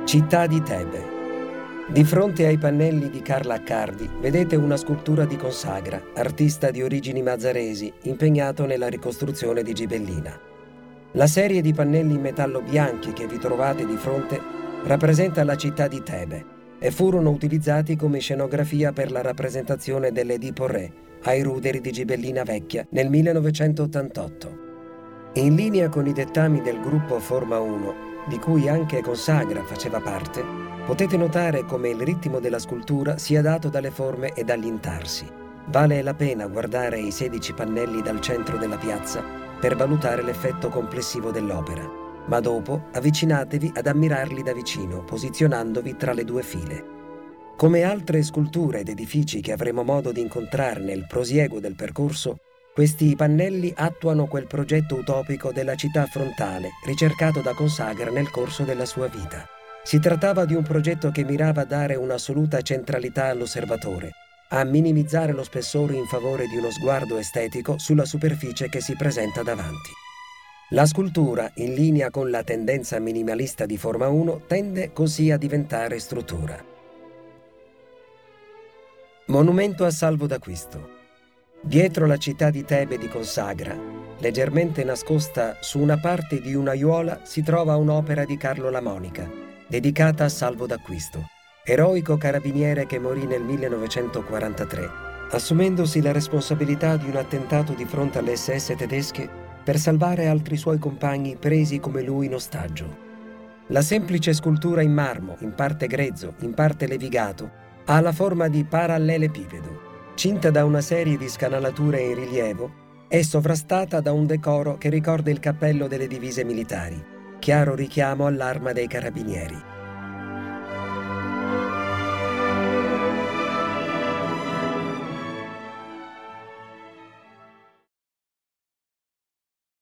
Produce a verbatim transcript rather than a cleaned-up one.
Città di Tebe. Di fronte ai pannelli di Carla Accardi vedete una scultura di Consagra, artista di origini mazzaresi, impegnato nella ricostruzione di Gibellina. La serie di pannelli in metallo bianchi che vi trovate di fronte rappresenta la città di Tebe e furono utilizzati come scenografia per la rappresentazione dell'Edipo Re ai ruderi di Gibellina Vecchia nel millenovecentottantotto. In linea con i dettami del gruppo Forma uno, di cui anche Consagra faceva parte, potete notare come il ritmo della scultura sia dato dalle forme e dagli intarsi. Vale la pena guardare i sedici pannelli dal centro della piazza per valutare l'effetto complessivo dell'opera, ma dopo avvicinatevi ad ammirarli da vicino, posizionandovi tra le due file. Come altre sculture ed edifici che avremo modo di incontrare nel prosieguo del percorso, questi pannelli attuano quel progetto utopico della città frontale ricercato da Consagra nel corso della sua vita. Si trattava di un progetto che mirava a dare un'assoluta centralità all'osservatore, a minimizzare lo spessore in favore di uno sguardo estetico sulla superficie che si presenta davanti. La scultura, in linea con la tendenza minimalista di Forma uno, tende così a diventare struttura. Monumento a salvo d'acquisto. Dietro la città di Tebe di Consagra, leggermente nascosta su una parte di un'aiuola, si trova un'opera di Carlo La Monica, dedicata a Salvo d'Acquisto, eroico carabiniere che morì nel millenovecentoquarantatré, assumendosi la responsabilità di un attentato di fronte alle esse esse tedesche per salvare altri suoi compagni presi come lui in ostaggio. La semplice scultura in marmo, in parte grezzo, in parte levigato, ha la forma di parallelepipedo. Cinta da una serie di scanalature in rilievo, è sovrastata da un decoro che ricorda il cappello delle divise militari, chiaro richiamo all'arma dei carabinieri.